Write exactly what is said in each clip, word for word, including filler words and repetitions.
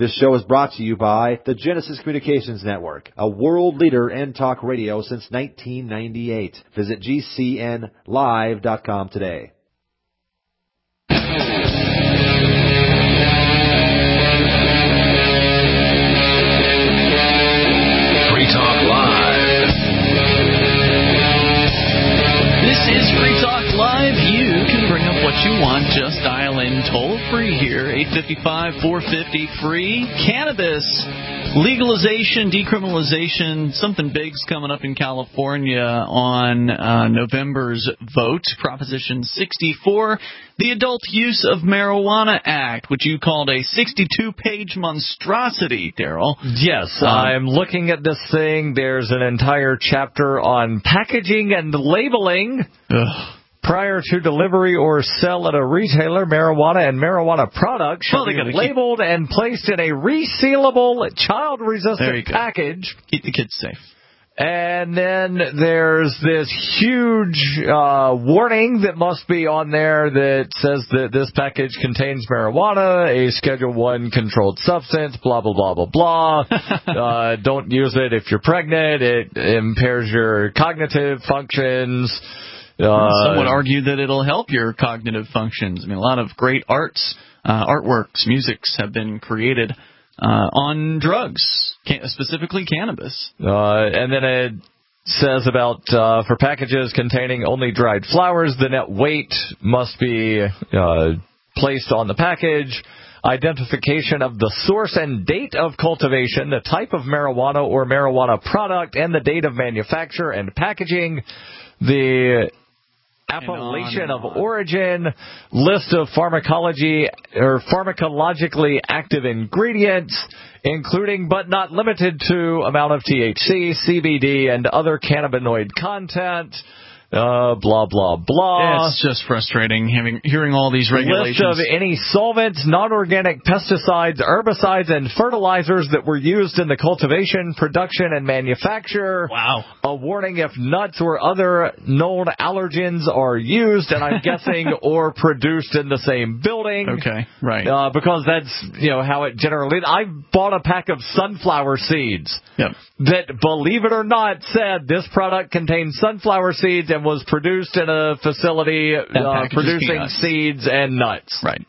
This show is brought to you by the Genesis Communications Network, a world leader in talk radio since nineteen ninety-eight. Visit G C N live dot com today. Free Talk Live. This is Free Talk Live. You can bring up what you want. Just dial in toll free here, eight five five, four five zero, free. Cannabis legalization, decriminalization, something big's coming up in California on uh, November's vote. Proposition sixty-four, the Adult Use of Marijuana Act, which you called a sixty-two page monstrosity, Daryl. Yes, um, I'm looking at this thing. There's an entire chapter on packaging and labeling. Ugh. Prior to delivery or sell at a retailer, marijuana and marijuana products should well, they be labeled keep... and placed in a resealable, child-resistant package. Keep the kids safe. And then there's this huge uh, warning that must be on there that says that this package contains marijuana, a Schedule One controlled substance, blah, blah, blah, blah, blah. uh, don't use it if you're pregnant. It impairs your cognitive functions. Uh, Some would argue that it'll help your cognitive functions. I mean, a lot of great arts, uh, artworks, musics have been created uh, on drugs, can- specifically cannabis. Uh, and then it says about uh, for packages containing only dried flowers, the net weight must be uh, placed on the package. Identification of the source and date of cultivation, the type of marijuana or marijuana product, and the date of manufacture and packaging. The appellation of origin, list of pharmacology or pharmacologically active ingredients, including but not limited to amount of T H C, C B D, and other cannabinoid content. Uh, blah, blah, blah. It's just frustrating having hearing all these regulations. List of any solvents, non-organic pesticides, herbicides, and fertilizers that were used in the cultivation, production, and manufacture. Wow. A warning if nuts or other known allergens are used, and I'm guessing, or produced in the same building. Okay, right. Uh, because that's, you know, how it generally... I bought a pack of sunflower seeds. Yep. That, believe it or not, said this product contains sunflower seeds and was produced in a facility uh, producing seeds and nuts. Right.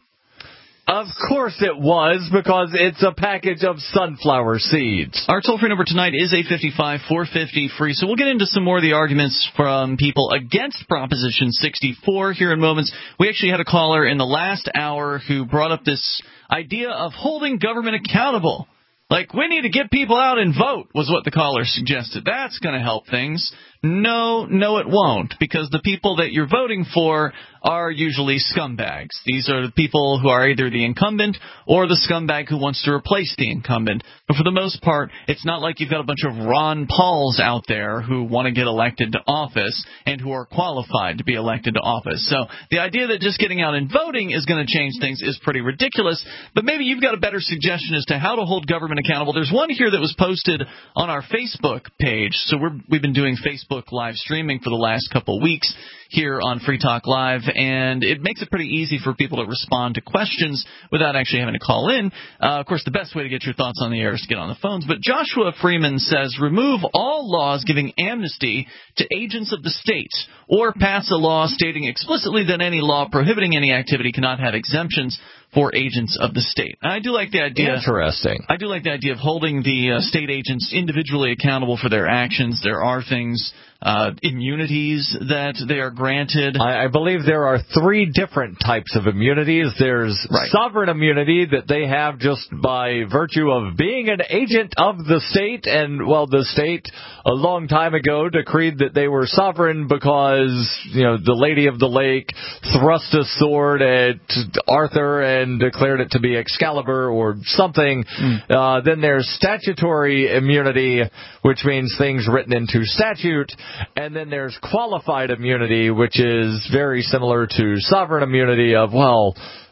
Of course it was, because it's a package of sunflower seeds. Our toll-free number tonight is eight five five, four five zero, free. So we'll get into some more of the arguments from people against Proposition sixty-four here in moments. We actually had a caller in the last hour who brought up this idea of holding government accountable. Like, we need to get people out and vote, was what the caller suggested. That's going to help things. No, no, it won't, because the people that you're voting for are usually scumbags. These are the people who are either the incumbent or the scumbag who wants to replace the incumbent. But for the most part, it's not like you've got a bunch of Ron Pauls out there who want to get elected to office and who are qualified to be elected to office. So the idea that just getting out and voting is going to change things is pretty ridiculous. But maybe you've got a better suggestion as to how to hold government accountable. There's one here that was posted on our Facebook page. So we're, we've been doing Facebook live streaming for the last couple weeks here on Free Talk Live, and it makes it pretty easy for people to respond to questions without actually having to call in. Uh, of course, the best way to get your thoughts on the air is to get on the phones. But Joshua Freeman says, remove all laws giving amnesty to agents of the state, or pass a law stating explicitly that any law prohibiting any activity cannot have exemptions for agents of the state. And I do like the idea. Interesting. I do like the idea of holding the uh, state agents individually accountable for their actions. There are things, uh, immunities that they are granted. I, I believe there are three different types of immunities. There's right. sovereign immunity that they have just by virtue of being an agent of the state. And, well, the state a long time ago decreed that they were sovereign because, you know, the Lady of the Lake thrust a sword at Arthur and and declared it to be Excalibur or something. Mm. Uh, then there's statutory immunity, which means things written into statute. And then there's qualified immunity, which is very similar to sovereign immunity of, well,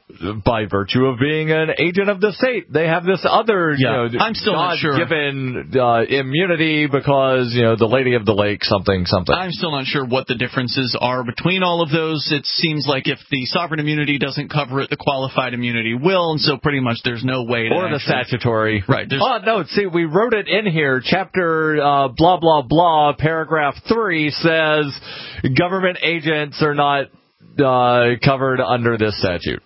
by virtue of being an agent of the state, they have this other, yeah. you know, I'm still not sure. given uh, immunity because, you know, the Lady of the Lake, something, something. I'm still not sure what the differences are between all of those. It seems like if the sovereign immunity doesn't cover it, the qualified immunity will, and so pretty much there's no way to Or the actually, statutory. Right. Oh, no, see, we wrote it in here. Chapter uh, blah, blah, blah, paragraph three says government agents are not uh, covered under this statute.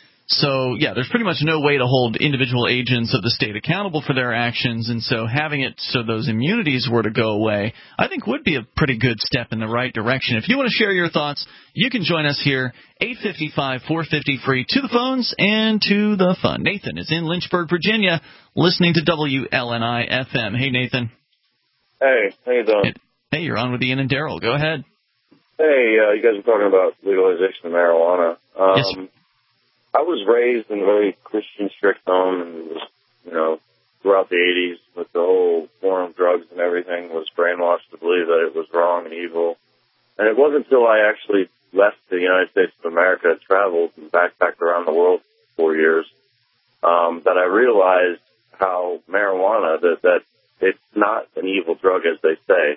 So, yeah, there's pretty much no way to hold individual agents of the state accountable for their actions, and so having it so those immunities were to go away, I think would be a pretty good step in the right direction. If you want to share your thoughts, you can join us here, eight five five, four five zero, free, to the phones and to the fun. Nathan is in Lynchburg, Virginia, listening to W L N I F M. Hey, Nathan. Hey, how you doing? Hey, you're on with Ian and Daryl. Go ahead. Hey, uh, you guys are talking about legalization of marijuana. Um, yes, sir. I was raised in a very Christian strict home, and was, you know, throughout the eighties with the whole war on drugs and everything, was brainwashed to believe that it was wrong and evil. And it wasn't until I actually left the United States of America, traveled and backpacked around the world for four years, um, that I realized how marijuana, that, that it's not an evil drug as they say.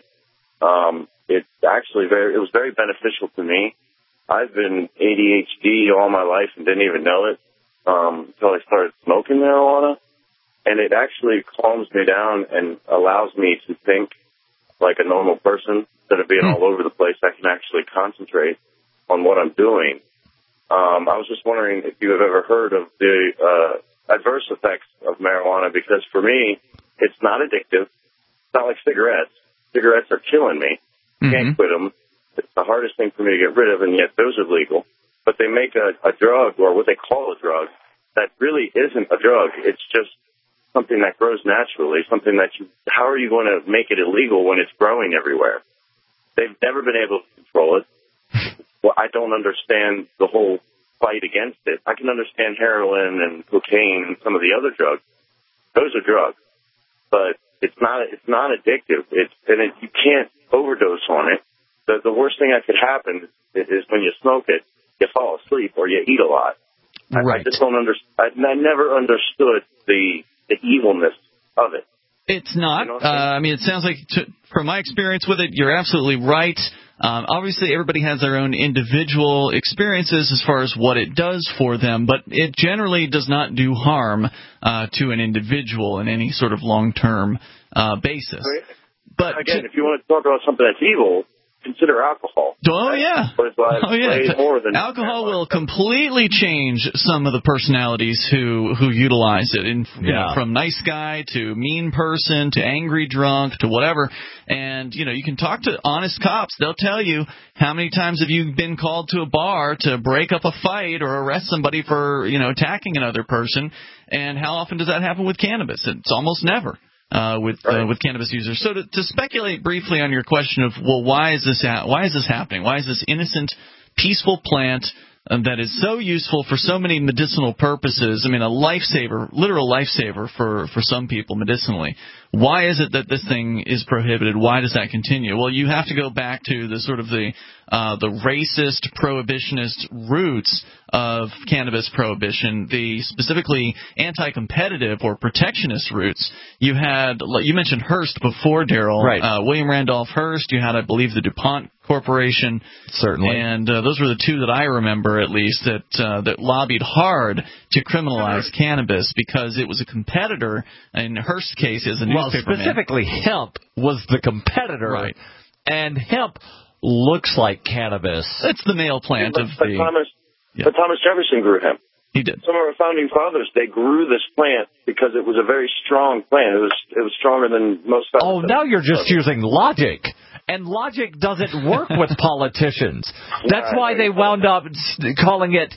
Um, it's actually very, it was very beneficial to me. I've been A D H D all my life and didn't even know it um, until I started smoking marijuana. And it actually calms me down and allows me to think like a normal person instead of being mm. all over the place. I can actually concentrate on what I'm doing. Um, I was just wondering if you have ever heard of the uh, adverse effects of marijuana, because for me, it's not addictive. It's not like cigarettes. Cigarettes are killing me. Mm-hmm. Can't quit them. It's the hardest thing for me to get rid of, and yet those are legal. But they make a, a drug, or what they call a drug, that really isn't a drug. It's just something that grows naturally, something that you, how are you going to make it illegal when it's growing everywhere? They've never been able to control it. Well, I don't understand the whole fight against it. I can understand heroin and cocaine and some of the other drugs. Those are drugs. But it's not, it's not addictive. It's, and it, you can't overdose on it. The, the worst thing that could happen is, is when you smoke it, you fall asleep or you eat a lot. Right. I, I just don't understand. I, I never understood the the evilness of it. It's not. You know uh, I mean, it sounds like, to, from my experience with it, you're absolutely right. Um, obviously, everybody has their own individual experiences as far as what it does for them, but it generally does not do harm uh, to an individual in any sort of long-term uh, basis. I mean, but again, to, if you want to talk about something that's evil, consider alcohol. Oh, yeah. Oh, yeah. More than alcohol will completely change some of the personalities who, who utilize it, in, you yeah. know, from nice guy to mean person to angry drunk to whatever. And, you know, you can talk to honest cops. They'll tell you how many times have you been called to a bar to break up a fight or arrest somebody for, you know, attacking another person, and how often does that happen with cannabis? It's almost never. Uh, with right. uh, with cannabis users. So to, to speculate briefly on your question of, well, why is this ha- why is this happening? Why is this innocent, peaceful plant um, that is so useful for so many medicinal purposes? I mean, a lifesaver, literal lifesaver for for some people medicinally. Why is it that this thing is prohibited? Why does that continue? Well, you have to go back to the sort of the uh, the racist, prohibitionist roots of cannabis prohibition, the specifically anti-competitive or protectionist roots. You had, you mentioned Hearst before, Daryl. Right. Uh, William Randolph Hearst. You had, I believe, the DuPont Corporation. Certainly. And uh, those were the two that I remember, at least, that uh, that lobbied hard to criminalize cannabis because it was a competitor. In Hearst's case, as a well, newspaper specifically, man. hemp was the competitor. Right. And hemp looks like cannabis. It's the male plant but, of but the... Thomas, yeah. But Thomas Jefferson grew hemp. He did. Some of our founding fathers, they grew this plant because it was a very strong plant. It was it was stronger than most. Oh, now you're just using logic. And logic doesn't work with politicians. That's why they wound up calling it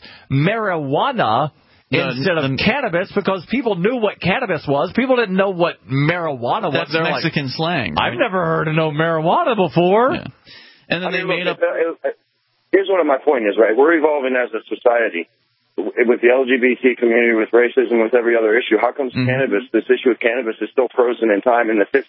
marijuana instead of cannabis, because people knew what cannabis was. People didn't know what marijuana was. That's They're Mexican like, slang. Right? I've never heard of no marijuana before. Yeah. And then I they mean, made look, up... it, it, here's one of my point is, right, we're evolving as a society. With the L G B T community, with racism, with every other issue, how comes mm-hmm. cannabis, this issue of cannabis is still frozen in time in the fifties?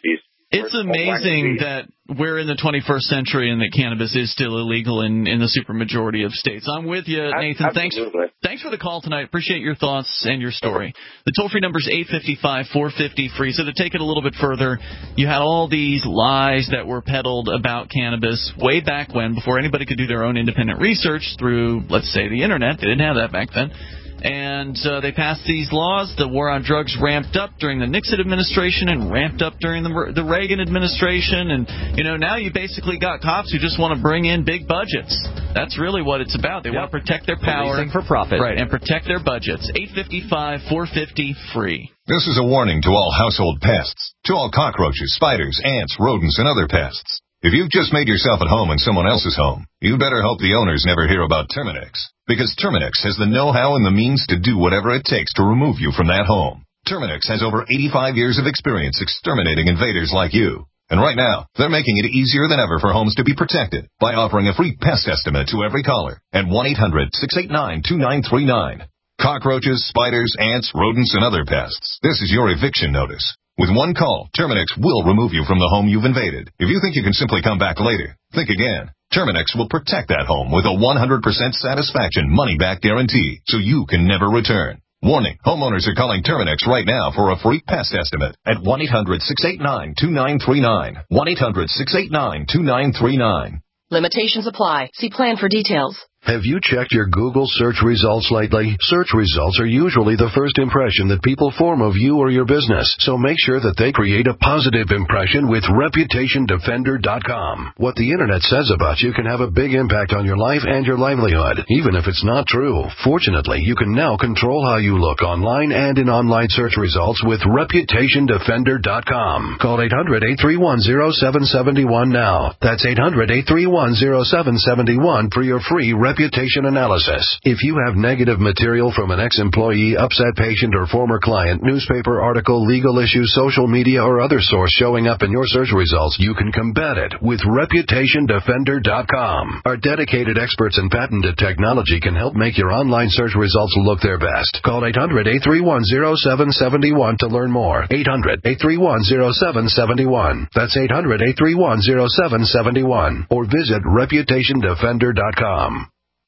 It's amazing that we're in the twenty-first century and that cannabis is still illegal in, in the supermajority of states. I'm with you, Nathan. Thanks, thanks for the call tonight. Appreciate your thoughts and your story. The toll-free number is eight five five, four five zero, free. So to take it a little bit further, you had all these lies that were peddled about cannabis way back when, before anybody could do their own independent research through, let's say, the Internet. They didn't have that back then. And uh, they passed these laws. The war on drugs ramped up during the Nixon administration and ramped up during the, the Reagan administration. And, you know, now you basically got cops who just want to bring in big budgets. That's really what it's about. They yep. want to protect their power. Policing for profit. Right, and protect their budgets. eight five five, four five zero, free. This is a warning to all household pests, to all cockroaches, spiders, ants, rodents, and other pests. If you've just made yourself at home in someone else's home, you better hope the owners never hear about Terminix. Because Terminix has the know-how and the means to do whatever it takes to remove you from that home. Terminix has over eighty-five years of experience exterminating invaders like you. And right now, they're making it easier than ever for homes to be protected by offering a free pest estimate to every caller at one eight hundred, six eight nine, two nine three nine. Cockroaches, spiders, ants, rodents, and other pests. This is your eviction notice. With one call, Terminix will remove you from the home you've invaded. If you think you can simply come back later, think again. Terminix will protect that home with a one hundred percent satisfaction money-back guarantee, so you can never return. Warning, homeowners are calling Terminix right now for a free pest estimate at one eight hundred, six eight nine, two nine three nine. one eight hundred, six eight nine, two nine three nine. Limitations apply. See plan for details. Have you checked your Google search results lately? Search results are usually the first impression that people form of you or your business, so make sure that they create a positive impression with reputation defender dot com. What the Internet says about you can have a big impact on your life and your livelihood, even if it's not true. Fortunately, you can now control how you look online and in online search results with reputation defender dot com. Call eight hundred, eight three one, zero seven seven one now. That's eight hundred, eight three one, zero seven seven one for your free reputation analysis. If you have negative material from an ex-employee, upset patient, or former client, newspaper article, legal issue, social media, or other source showing up in your search results, you can combat it with reputation defender dot com. Our dedicated experts in patented technology can help make your online search results look their best. Call eight hundred, eight three one, zero seven seven one to learn more. eight hundred, eight three one, zero seven seven one. That's eight hundred, eight three one, zero seven seven one. Or visit reputation defender dot com.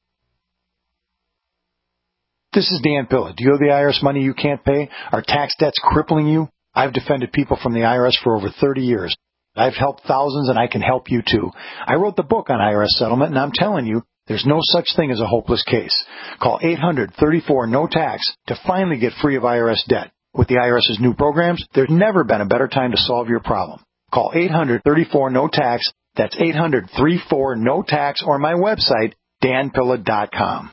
This is Dan Pilla. Do you owe the I R S money you can't pay? Are tax debts crippling you? I've defended people from the I R S for over thirty years. I've helped thousands, and I can help you too. I wrote the book on I R S settlement, and I'm telling you, there's no such thing as a hopeless case. Call eight hundred, thirty-four, no tax to finally get free of I R S debt. With the IRS's new programs, there's never been a better time to solve your problem. Call eight hundred, thirty-four, no tax. That's eight hundred, thirty-four, no tax, or my website, dan pilla dot com.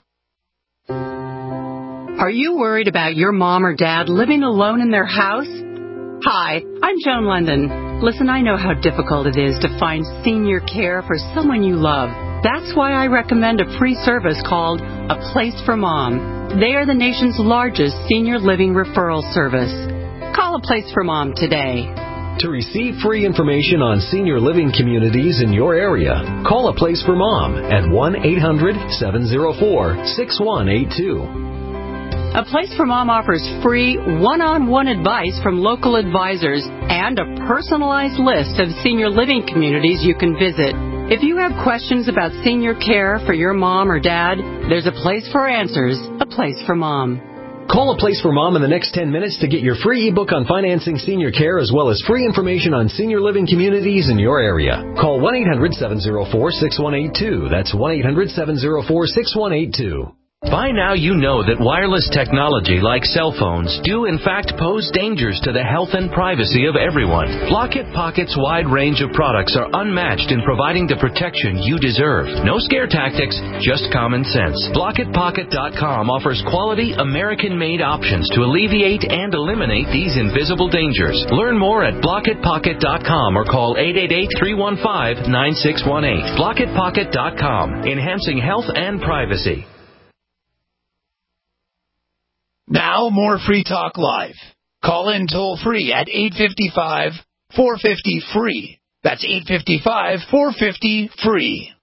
Are you worried about your mom or dad living alone in their house? Hi, I'm Joan London. Listen, I know how difficult it is to find senior care for someone you love. That's why I recommend a free service called A Place for Mom. They are the nation's largest senior living referral service. Call A Place for Mom today. To receive free information on senior living communities in your area, call A Place for Mom at one eight hundred, seven oh four, six one eight two. A Place for Mom offers free one-on-one advice from local advisors and a personalized list of senior living communities you can visit. If you have questions about senior care for your mom or dad, there's a place for answers, A Place for Mom. Call A Place for Mom in the next ten minutes to get your free ebook on financing senior care as well as free information on senior living communities in your area. Call one eight hundred, seven oh four, six one eight two. That's one eight hundred, seven oh four, six one eight two. By now you know that wireless technology like cell phones do in fact pose dangers to the health and privacy of everyone. Blockit Pocket's wide range of products are unmatched in providing the protection you deserve. No scare tactics, just common sense. Blockit Pocket dot com offers quality American-made options to alleviate and eliminate these invisible dangers. Learn more at Blockit Pocket dot com or call eight eight eight, three one five, nine six one eight. Blockit Pocket dot com, enhancing health and privacy. Now, more Free Talk Live. Call in toll free at eight five five, four five zero, free. That's eight five five, four five zero, free.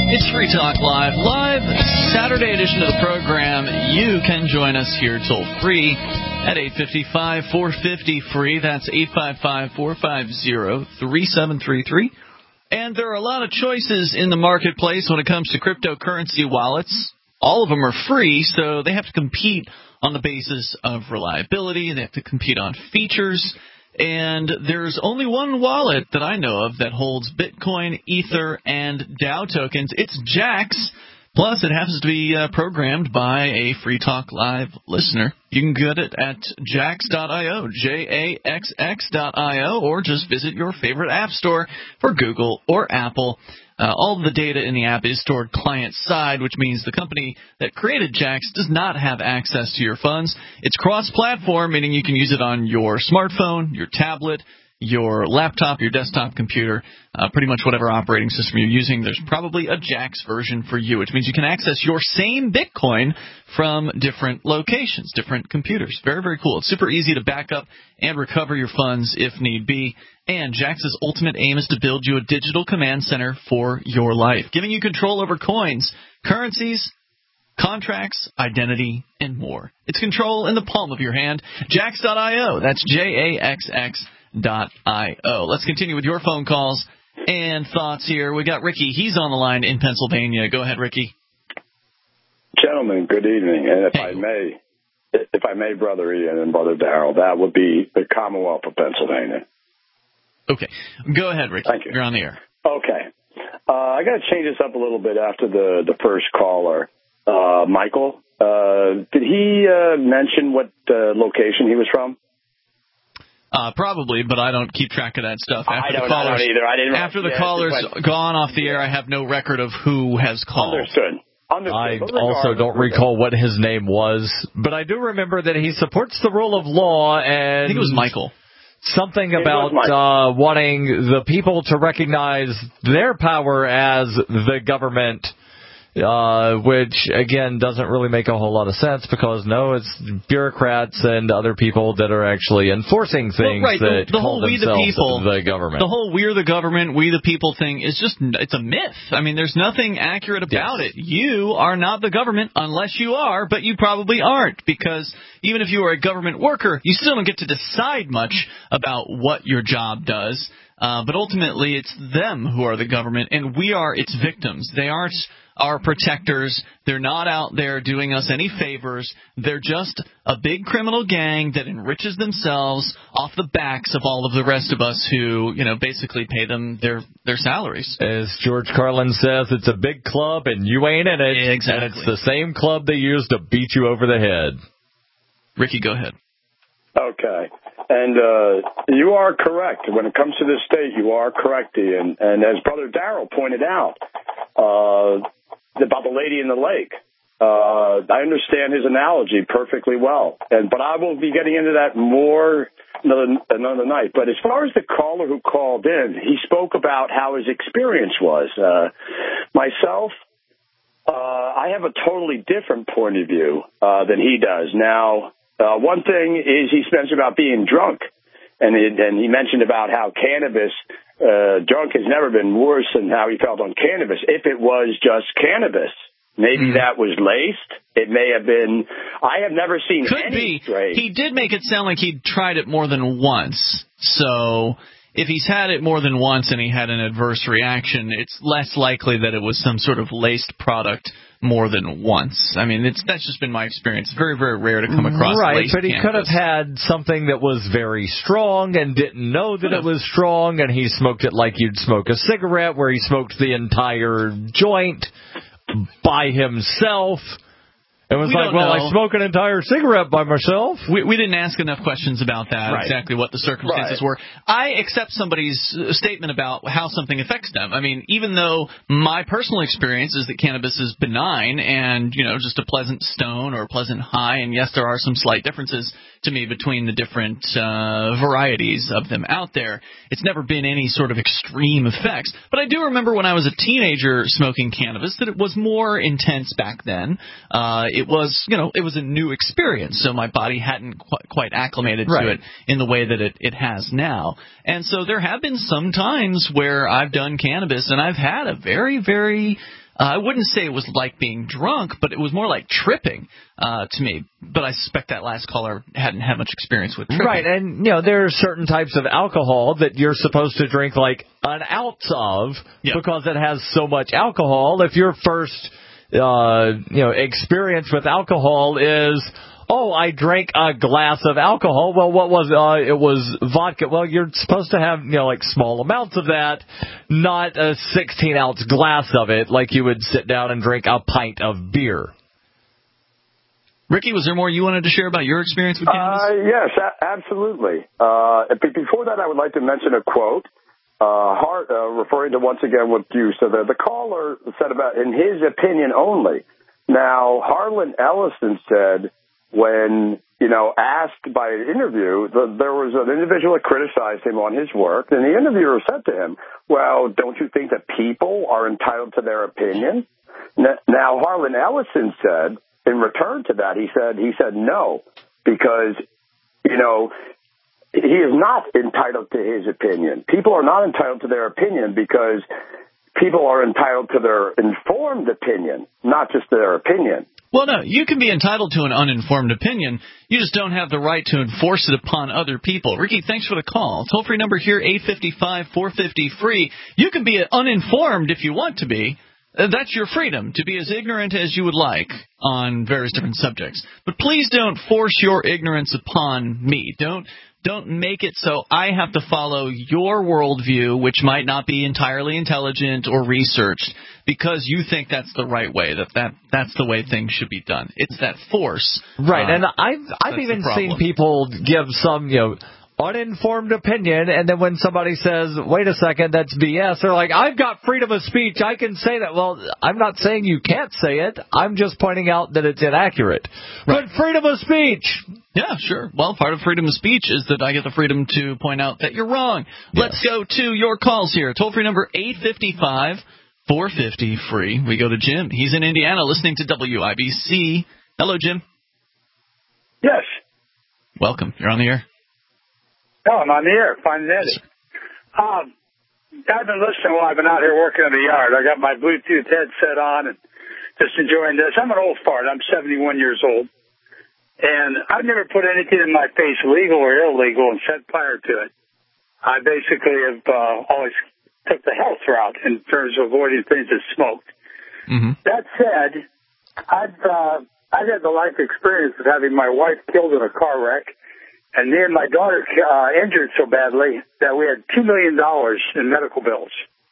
It's Free Talk Live. Live Saturday edition of the program. You can join us here toll free at eight five five, four five zero, free. That's eight five five, four five zero, three seven three three. And there are a lot of choices in the marketplace when it comes to cryptocurrency wallets. All of them are free, so they have to compete on the basis of reliability. They have to compete on features. And there's only one wallet that I know of that holds Bitcoin, Ether, and DAO tokens. It's Jaxx. Plus, it happens to be uh, programmed by a Free Talk Live listener. You can get it at jaxx dot io, J A X X dot I O, or just visit your favorite app store for Google or Apple. Uh, all of the data in the app is stored client-side, which means the company that created Jaxx does not have access to your funds. It's cross-platform, meaning you can use it on your smartphone, your tablet, your laptop, your desktop computer, uh, pretty much whatever operating system you're using. There's probably a Jaxx version for you, which means you can access your same Bitcoin from different locations, different computers. Very, very cool. It's super easy to back up and recover your funds if need be. And Jaxx's ultimate aim is to build you a digital command center for your life, giving you control over coins, currencies, contracts, identity, and more. It's control in the palm of your hand. Jaxx dot I O. That's J A X X dot I O. Let's continue with your phone calls and thoughts here. We got Ricky. He's on the line in Pennsylvania. Go ahead, Ricky. Gentlemen, good evening. And if hey. I may, if I may, Brother Ian and Brother Darrell, that would be the Commonwealth of Pennsylvania. Okay. Go ahead, Ricky. Thank you. You're on the air. Okay. Uh, I got to change this up a little bit after the, the first caller, uh, Michael. Uh, did he uh, mention what uh, location he was from? Uh, probably, but I don't keep track of that stuff. After I don't, the callers, I don't either. I didn't. After the yeah, caller's but, gone off the air, I have no record of who has called. Understood. Understood. I also don't recall what his name was, but I do remember that he supports the rule of law, and I think it was Michael. Something about uh, wanting the people to recognize their power as the government, uh, which, again, doesn't really make a whole lot of sense because, no, it's bureaucrats and other people that are actually enforcing things well, right. that the, the call whole we the themselves people, the government. The whole we're the government, we the people thing is just, it's a myth. I mean, there's nothing accurate about yes. it. You are not the government unless you are, but you probably aren't because even if you are a government worker, you still don't get to decide much about what your job does. Uh, but ultimately, it's them who are the government, and we are its victims. They aren't our protectors. They're not out there doing us any favors. They're just a big criminal gang that enriches themselves off the backs of all of the rest of us who, you know, basically pay them their their salaries. As George Carlin says, it's a big club, and you ain't in it. Exactly. And it's the same club they use to beat you over the head. Ricky, go ahead. Okay. And uh, you are correct. When it comes to this state, you are correct, Ian. And as Brother Darrell pointed out uh, about the lady in the lake, uh, I understand his analogy perfectly well. And But I will be getting into that more another, another night. But as far as the caller who called in, he spoke about how his experience was. Uh, myself, uh, I have a totally different point of view uh, than he does. Now, Uh, one thing is he mentioned about being drunk, and, it, and he mentioned about how cannabis, uh, drunk has never been worse than how he felt on cannabis. If it was just cannabis, maybe mm. that was laced. It may have been. I have never seen Could any be. strain. He did make it sound like he'd tried it more than once. So if he's had it more than once and he had an adverse reaction, it's less likely that it was some sort of laced product more than once. I mean, it's that's just been my experience. Very, very rare to come across right, laced but he cannabis. could have had something that was very strong and didn't know that it was strong, and he smoked it like you'd smoke a cigarette, where he smoked the entire joint by himself. It was we like, well, know. I smoke an entire cigarette by myself. We, we didn't ask enough questions about that, right. exactly what the circumstances right. were. I accept somebody's statement about how something affects them. I mean, even though my personal experience is that cannabis is benign and, you know, just a pleasant stone or a pleasant high, and yes, there are some slight differences to me between the different uh, varieties of them out there. It's never been any sort of extreme effects. But I do remember when I was a teenager smoking cannabis that it was more intense back then. Uh, it was, you know, it was a new experience, so my body hadn't qu- quite acclimated right. to it in the way that it, it has now. And so there have been some times where I've done cannabis and I've had a very, very Uh, I wouldn't say it was like being drunk, but it was more like tripping uh, to me. But I suspect that last caller hadn't had much experience with tripping. Right, and, you know, there are certain types of alcohol that you're supposed to drink like an ounce of yep. because it has so much alcohol. If your first, uh, you know, experience with alcohol is, oh, I drank a glass of alcohol. Well, what was uh, it? Was vodka. Well, you're supposed to have, you know, like small amounts of that, not a sixteen-ounce glass of it like you would sit down and drink a pint of beer. Ricky, was there more you wanted to share about your experience with cannabis? Uh, yes, a- absolutely. Uh, but before that, I would like to mention a quote, uh, Hart, uh, referring to once again what you said. The, the caller said about, in his opinion only. Now, Harlan Ellison said, when, you know, asked by an interview, the, there was an individual that criticized him on his work, and the interviewer said to him, well, don't you think that people are entitled to their opinion? Now, Harlan Ellison said, in return to that, he said, he said no, because, you know, he is not entitled to his opinion. People are not entitled to their opinion because people are entitled to their informed opinion, not just their opinion. Well, no, you can be entitled to an uninformed opinion. You just don't have the right to enforce it upon other people. Ricky, thanks for the call. Toll-free number here, eight five five, four five zero, free. You can be uninformed if you want to be. That's your freedom, to be as ignorant as you would like on various different subjects. But please don't force your ignorance upon me. Don't don't make it so I have to follow your worldview, which might not be entirely intelligent or researched, because you think that's the right way, that, that that's the way things should be done. It's that force. Right, uh, and I've, I've even seen people give some, you know, uninformed opinion, and then when somebody says, wait a second, that's B S, they're like, I've got freedom of speech, I can say that. Well, I'm not saying you can't say it, I'm just pointing out that it's inaccurate. Right. But freedom of speech! Yeah, sure. Well, part of freedom of speech is that I get the freedom to point out that you're wrong. Yes. Let's go to your calls here. Toll-free number eight five five, four five zero, free. We go to Jim. He's in Indiana listening to W I B C. Hello, Jim. Yes. Welcome. You're on the air. Oh, I'm on the air. Fine and Eddie. Um, I've been listening while I've been out here working in the yard. I got my Bluetooth headset on and just enjoying this. I'm an old fart. I'm seventy-one years old. And I've never put anything in my face, legal or illegal, and set fire to it. I basically have uh, always took the health route in terms of avoiding things that smoked. Mm-hmm. That said, I've, uh, I've had the life experience of having my wife killed in a car wreck, and me and my daughter uh, injured so badly that we had two million dollars in medical bills.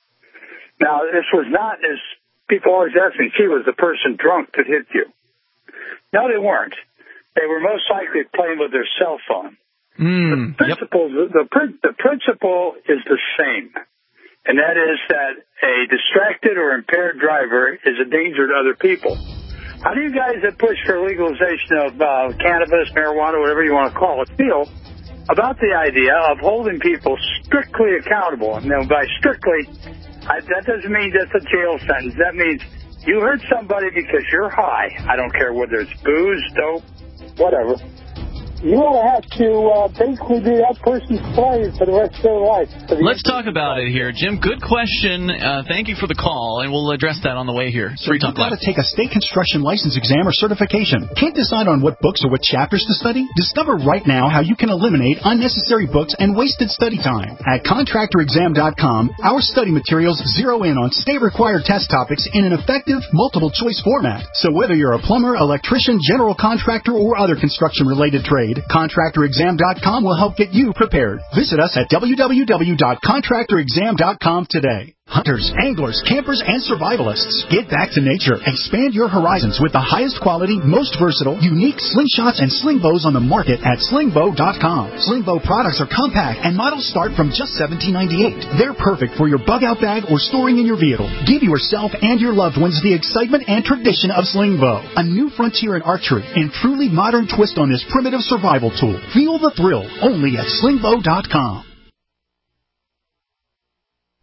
Now, this was not, as people always ask me, gee, was the person drunk that hit you? No, they weren't. They were most likely playing with their cell phone. Mm, the, principle, yep. the, the, the principle is the same, and that is that a distracted or impaired driver is a danger to other people. How do you guys that push for legalization of uh, cannabis, marijuana, whatever you want to call it, feel about the idea of holding people strictly accountable? Now, by strictly, I, that doesn't mean just a jail sentence. That means you hurt somebody because you're high. I don't care whether it's booze, dope, whatever. You ought to have to uh, basically be that person's slave for the rest of their life. Let's talk about it here. Jim, good question. Uh, thank you for the call, and we'll address that on the way here. So you've got to take a state construction license exam or certification. Can't decide on what books or what chapters to study? Discover right now how you can eliminate unnecessary books and wasted study time. At contractor exam dot com, our study materials zero in on state-required test topics in an effective, multiple-choice format. So whether you're a plumber, electrician, general contractor, or other construction-related trade, contractor exam dot com will help get you prepared. Visit us at w w w dot contractor exam dot com today. Hunters, anglers, campers, and survivalists, get back to nature. Expand your horizons with the highest quality, most versatile, unique slingshots and sling bows on the market at sling bow dot com. Sling bow products are compact and models start from just seventeen ninety-eight. They're perfect for your bug-out bag or storing in your vehicle. Give yourself and your loved ones the excitement and tradition of sling bow, a new frontier in archery and truly modern twist on this primitive survival tool. Feel the thrill only at sling bow dot com.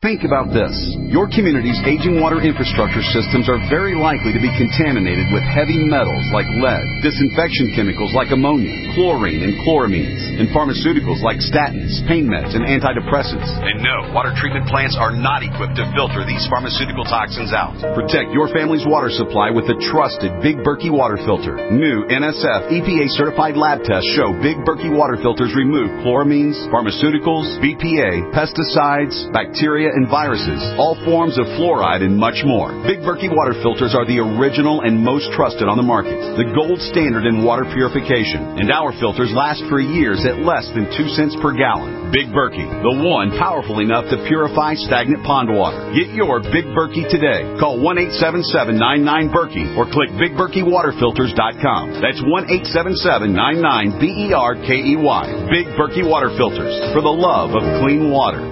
Think about this. Your community's aging water infrastructure systems are very likely to be contaminated with heavy metals like lead, disinfection chemicals like ammonia, chlorine and chloramines, and pharmaceuticals like statins, pain meds, and antidepressants. And no, water treatment plants are not equipped to filter these pharmaceutical toxins out. Protect your family's water supply with the trusted Big Berkey water filter. New N S F E P A-certified lab tests show Big Berkey water filters remove chloramines, pharmaceuticals, B P A, pesticides, bacteria, and viruses, all forms of fluoride, and much more. Big Berkey water filters are the original and most trusted on the market, the gold standard in water purification, and our filters last for years at less than two cents per gallon. Big Berkey, the one powerful enough to purify stagnant pond water. Get your Big Berkey today. Call one eight seven seven, nine nine, Berkey or click big berkey water filters dot com. That's one eight seven seven, nine nine, B E R K E Y. Big Berkey water filters, for the love of clean water.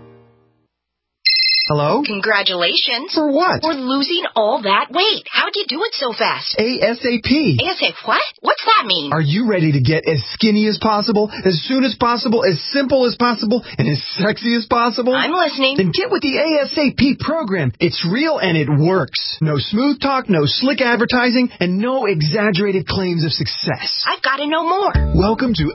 Hello? Congratulations. For what? For losing all that weight. How'd you do it so fast? ASAP. ASAP what? What's that mean? Are you ready to get as skinny as possible, as soon as possible, as simple as possible, and as sexy as possible? I'm listening. Then get with the ASAP program. It's real and it works. No smooth talk, no slick advertising, and no exaggerated claims of success. I've got to know more. Welcome to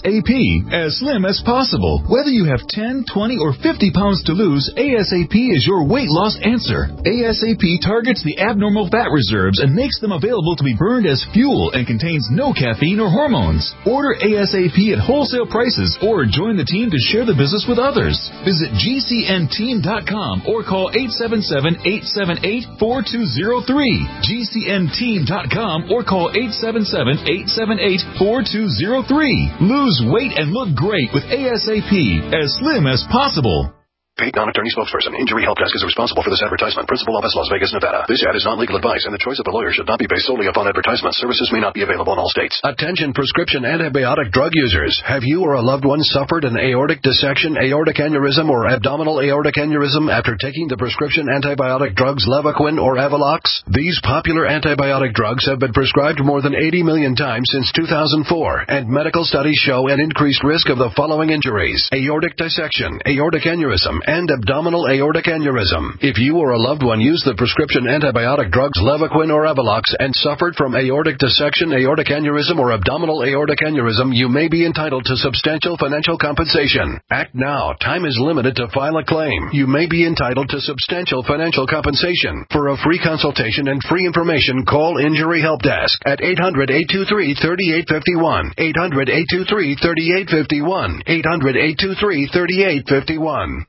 ASAP, as slim as possible. Whether you have ten, twenty, or fifty pounds to lose, ASAP is your weight loss answer. ASAP targets the abnormal fat reserves and makes them available to be burned as fuel and contains no caffeine or hormones. Order ASAP at wholesale prices or join the team to share the business with others. Visit G C N team dot com or call eight seven seven, eight seven eight, four two zero three. G C N team dot com or call eight seven seven, eight seven eight, four two zero three. Lose weight and look great with ASAP, as slim as possible. Paid non-attorney spokesperson. Injury Help Desk is responsible for this advertisement. Principal office, Las Vegas, Nevada. This ad is not legal advice, and the choice of a lawyer should not be based solely upon advertisement. Services may not be available in all states. Attention prescription antibiotic drug users. Have you or a loved one suffered an aortic dissection, aortic aneurysm, or abdominal aortic aneurysm after taking the prescription antibiotic drugs Levaquin or Avelox? These popular antibiotic drugs have been prescribed more than eighty million times since two thousand four, and medical studies show an increased risk of the following injuries: aortic dissection, aortic aneurysm, and abdominal aortic aneurysm. If you or a loved one used the prescription antibiotic drugs Levaquin or Avelox and suffered from aortic dissection, aortic aneurysm, or abdominal aortic aneurysm, you may be entitled to substantial financial compensation. Act now. Time is limited to file a claim. You may be entitled to substantial financial compensation. For a free consultation and free information, call Injury Help Desk at eight hundred, eight two three, three eight five one, eight hundred, eight two three, three eight five one, eight hundred, eight two three, three eight five one.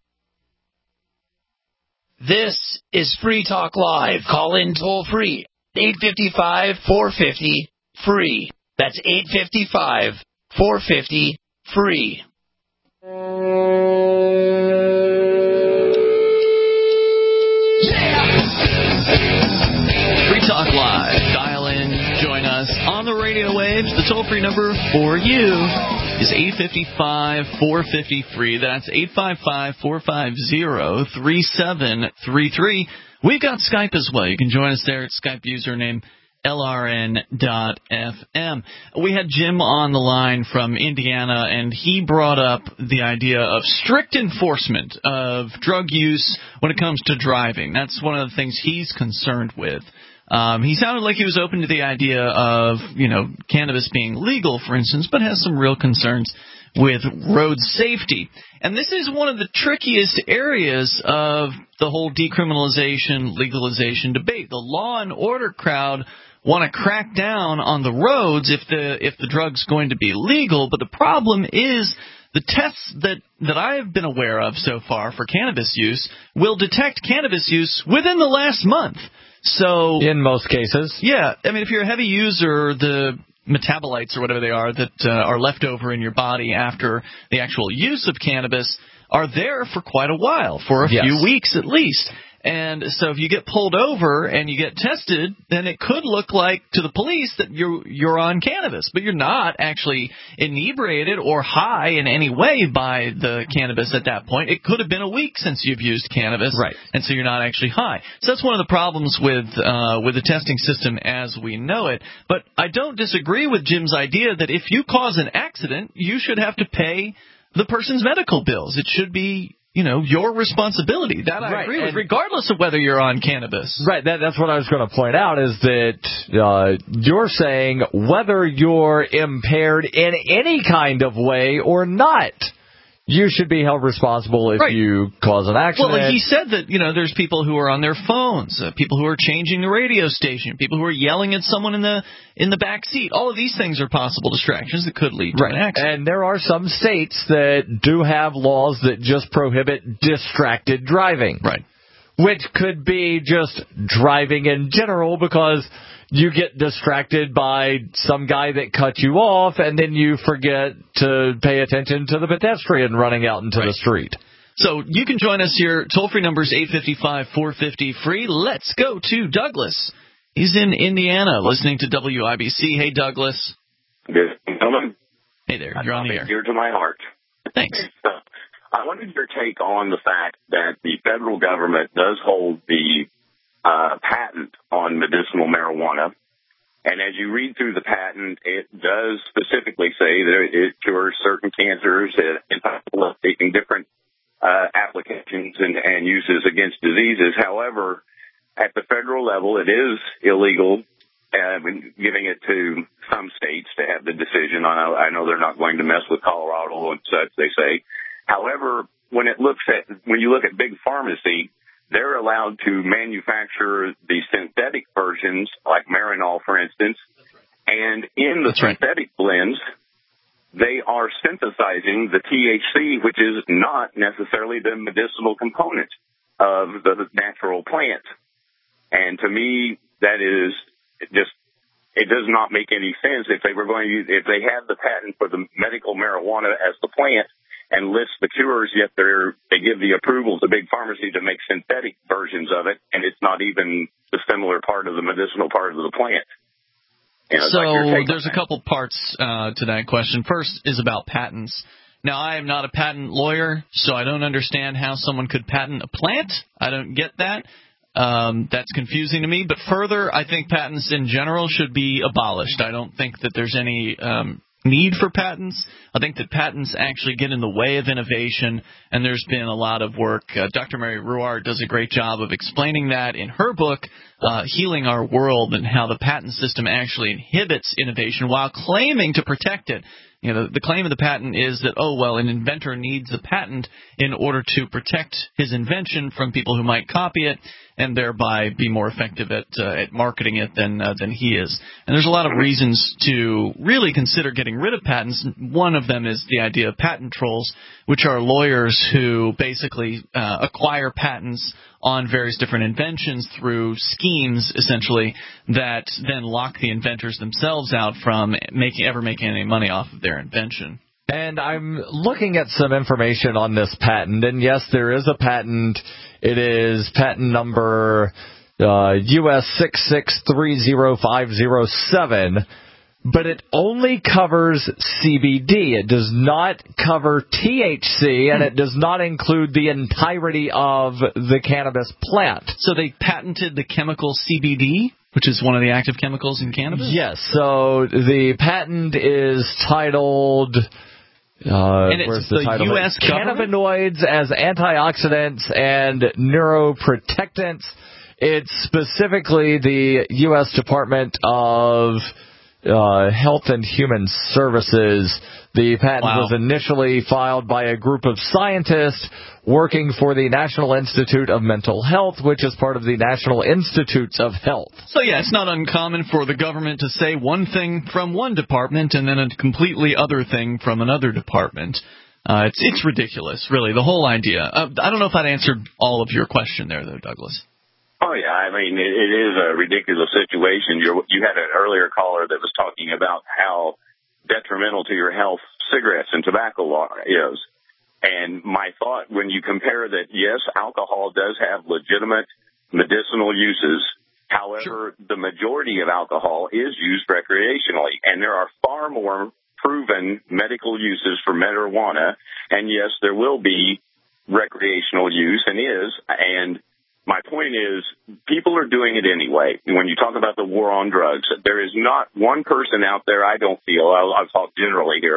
This is Free Talk Live. Call in toll free. eight five five, four five zero, free. That's eight five five, four five zero, free. Free Talk Live. Dial in, join us on the radio waves. The toll-free number for you is eight five five, four five zero, free. That's eight five five, four five zero, three seven three three. We've got Skype as well. You can join us there at Skype username L R N dot F M. We had Jim on the line from Indiana, and he brought up the idea of strict enforcement of drug use when it comes to driving. That's one of the things he's concerned with. Um, he sounded like he was open to the idea of, you know, cannabis being legal, for instance, but has some real concerns with road safety. And this is one of the trickiest areas of the whole decriminalization, legalization debate. The law and order crowd want to crack down on the roads if the if the drug's going to be legal, but the problem is the tests that, that I have been aware of so far for cannabis use will detect cannabis use within the last month. So in most cases, yeah. I mean, if you're a heavy user, the metabolites or whatever they are that uh, are left over in your body after the actual use of cannabis are there for quite a while, for a yes. few weeks at least. And so if you get pulled over and you get tested, then it could look like to the police that you're you're on cannabis, but you're not actually inebriated or high in any way by the cannabis at that point. It could have been a week since you've used cannabis, right? And so you're not actually high. So that's one of the problems with uh, with the testing system as we know it. But I don't disagree with Jim's idea that if you cause an accident, you should have to pay the person's medical bills. It should be you know, your responsibility. That I right. agree with, and regardless of whether you're on cannabis. Right. That, that's what I was going to point out is that uh, you're saying whether you're impaired in any kind of way or not, you should be held responsible if right. you cause an accident. Well, he said that, you know, there's people who are on their phones, uh, people who are changing the radio station, people who are yelling at someone in the in the back seat. All of these things are possible distractions that could lead to right. an accident. And there are some states that do have laws that just prohibit distracted driving. Right. Which could be just driving in general because you get distracted by some guy that cut you off, and then you forget to pay attention to the pedestrian running out into right. the street. So you can join us here. Toll-free number is eight five five, four five zero, free. Let's go to Douglas. He's in Indiana listening to W I B C. Hey, Douglas. Good. Hey there. You're on the air. Dear to my heart. Thanks. So, I wanted your take on the fact that the federal government does hold the Uh, patent on medicinal marijuana. And as you read through the patent, it does specifically say that it cures certain cancers, it's taking different uh, applications and, and uses against diseases. However, at the federal level, it is illegal, uh, giving it to some states to have the decision. I know, I know they're not going to mess with Colorado and such, they say. However, when it looks at, when you look at big pharmacy, they're allowed to manufacture the synthetic versions, like Marinol, for instance, and in the That's synthetic right. blends, they are synthesizing the T H C, which is not necessarily the medicinal component of the natural plant. And to me, that is just, it does not make any sense if they were going to use, if they have the patent for the medical marijuana as the plant, and list the cures, yet they're, they give the approval to big pharmacy to make synthetic versions of it, and it's not even the similar part of the medicinal part of the plant. You know, so like there's a couple parts uh, to that question. First is about patents. Now, I am not a patent lawyer, so I don't understand how someone could patent a plant. I don't get that. Um, that's confusing to me. But further, I think patents in general should be abolished. I don't think that there's any um, need for patents. I think that patents actually get in the way of innovation, and there's been a lot of work. Uh, Doctor Mary Ruwart does a great job of explaining that in her book, uh, Healing Our World, and how the patent system actually inhibits innovation while claiming to protect it. You know, the, the claim of the patent is that, oh, well, an inventor needs a patent in order to protect his invention from people who might copy it and thereby be more effective at uh, at marketing it than uh, than he is. And there's a lot of reasons to really consider getting rid of patents. One of them is the idea of patent trolls, which are lawyers who basically uh, acquire patents on various different inventions through schemes, essentially, that then lock the inventors themselves out from making ever making any money off of their invention. And I'm looking at some information on this patent, and yes, there is a patent. It is patent number uh, U S six six three zero five zero seven, but it only covers C B D. It does not cover T H C, and it does not include the entirety of the cannabis plant. So they patented the chemical C B D, which is one of the active chemicals in cannabis? Yes. So the patent is titled... Uh, and it's the, the title? U S government? Cannabinoids as antioxidants and neuroprotectants. It's specifically the U S Department of uh, Health and Human Services. The patent wow. was initially filed by a group of scientists working for the National Institute of Mental Health, which is part of the National Institutes of Health. So, yeah, it's not uncommon for the government to say one thing from one department and then a completely other thing from another department. Uh, it's it's ridiculous, really, the whole idea. Uh, I don't know if I'd answered all of your question there, though, Douglas. Oh, yeah. I mean, it, it is a ridiculous situation. You're, you had an earlier caller that was talking about how detrimental to your health cigarettes and tobacco is. And my thought, when you compare that, yes, alcohol does have legitimate medicinal uses. However, sure. the majority of alcohol is used recreationally, and there are far more proven medical uses for marijuana. And yes, there will be recreational use, and is. And my point is, people are doing it anyway. When you talk about the war on drugs, there is not one person out there, I don't feel, I'll, I'll talk generally here,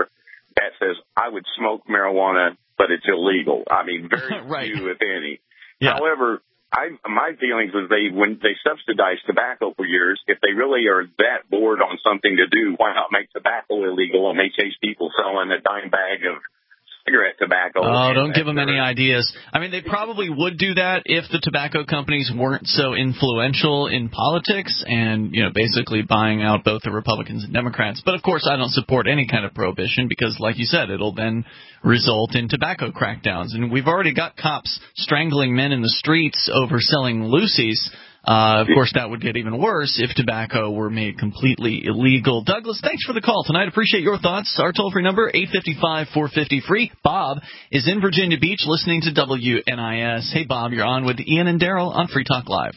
that says, I would smoke marijuana, but it's illegal. I mean, very right. few, if any. Yeah. However, I, my feelings is they, when they subsidize tobacco for years, if they really are that bored on something to do, why not make tobacco illegal and they chase people selling a dime bag of cigarette tobacco? Oh, don't give them any ideas. I mean, they probably would do that if the tobacco companies weren't so influential in politics and, you know, basically buying out both the Republicans and Democrats. But, of course, I don't support any kind of prohibition because, like you said, it'll then result in tobacco crackdowns. And we've already got cops strangling men in the streets over selling loosies. Uh, of course, that would get even worse if tobacco were made completely illegal. Douglas, thanks for the call tonight. Appreciate your thoughts. Our toll-free number, eight five five, four five zero, free. Bob is in Virginia Beach listening to W N I S. Hey, Bob, you're on with Ian and Daryl on Free Talk Live.